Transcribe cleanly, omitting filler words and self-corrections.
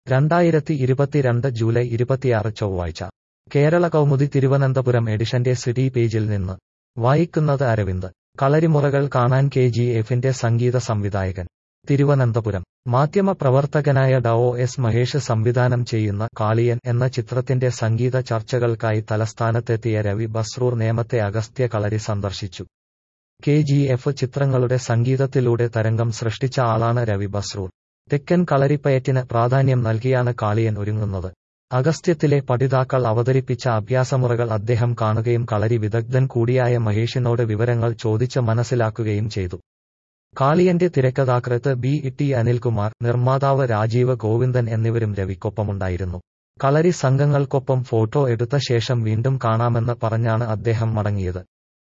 2022 July 26 ചൊവ്വാഴ്ച കേരള കൗമുദി തിരുവനന്തപുരം എഡിഷന്റെ city പേജിൽ നിന്ന് വായിക്കുന്നത് അരവിന്ദ്. കളരിമുറകൾ കാണാൻ KGFന്റെ സംഗീത സംവിധായകൻ. തിരുവനന്തപുരം മാധ്യമപ്രവർത്തകനായ ഡോ. മഹേഷ് സംവിധാനം ചെയ്യുന്ന കാളിയൻ എന്ന ചിത്രത്തിന്റെ സംഗീത ചർച്ചകൾക്കായി തലസ്ഥാനത്തെത്തിയ രവി ബസ്രൂർ നേമത്തെ അഗസ്ത്യ കളരി സന്ദർശിച്ചു. KGF ചിത്രങ്ങളുടെ സംഗീതത്തിലൂടെ തരംഗം സൃഷ്ടിച്ച ആളാണ് രവി ബസ്രൂർ. തെക്കൻ കളരിപ്പയറ്റിന് പ്രാധാന്യം നൽകിയാണ് കാളിയൻ ഒരുങ്ങുന്നത്. അഗസ്ത്യത്തിലെ പഠിതാക്കൾ അവതരിപ്പിച്ച അഭ്യാസമുറകൾ അദ്ദേഹം കാണുകയും കളരി വിദഗ്ധൻ കൂടിയായ മഹേഷിനോട് വിവരങ്ങൾ ചോദിച്ച് മനസ്സിലാക്കുകയും ചെയ്തു. കാളിയന്റെ തിരക്കഥാകൃത്ത് BT അനിൽകുമാർ, നിർമ്മാതാവ് രാജീവ് ഗോവിന്ദൻ എന്നിവരും രവിക്കൊപ്പമുണ്ടായിരുന്നു. കളരി സംഘങ്ങൾക്കൊപ്പം ഫോട്ടോ എടുത്ത ശേഷം വീണ്ടും കാണാമെന്ന് പറഞ്ഞാണ് അദ്ദേഹം മടങ്ങിയത്.